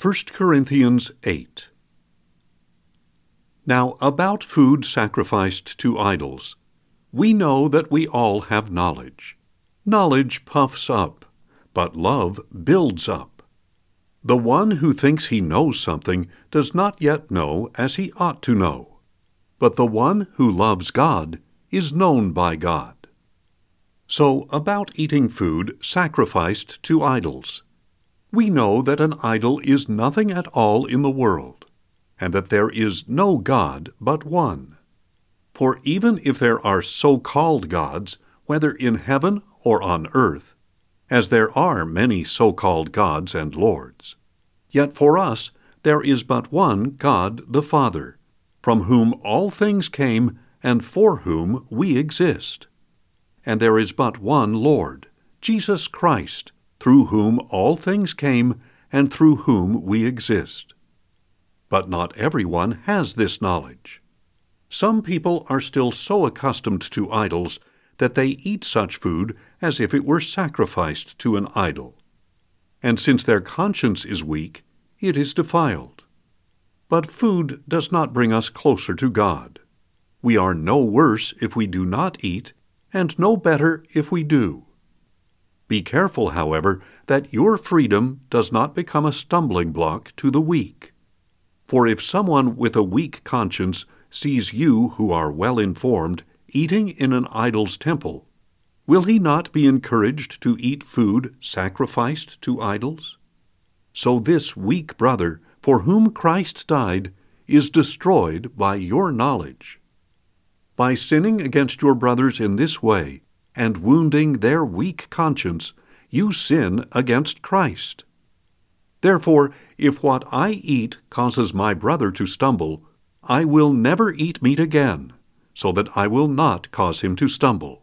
1 Corinthians 8. Now about food sacrificed to idols, we know that we all have knowledge. Knowledge puffs up, but love builds up. The one who thinks he knows something does not yet know as he ought to know, but the one who loves God is known by God. So about eating food sacrificed to idols, we know that an idol is nothing at all in the world, and that there is no God but one. For even if there are so-called gods, whether in heaven or on earth, as there are many so-called gods and lords, yet for us there is but one God the Father, from whom all things came and for whom we exist. And there is but one Lord, Jesus Christ, through whom all things came and through whom we exist. But not everyone has this knowledge. Some people are still so accustomed to idols that they eat such food as if it were sacrificed to an idol. And since their conscience is weak, it is defiled. But food does not bring us closer to God. We are no worse if we do not eat, and no better if we do. Be careful, however, that your freedom does not become a stumbling block to the weak. For if someone with a weak conscience sees you who are well informed eating in an idol's temple, will he not be encouraged to eat food sacrificed to idols? So this weak brother, for whom Christ died, is destroyed by your knowledge. By sinning against your brothers in this way, and wounding their weak conscience, you sin against Christ. Therefore, if what I eat causes my brother to stumble, I will never eat meat again, so that I will not cause him to stumble.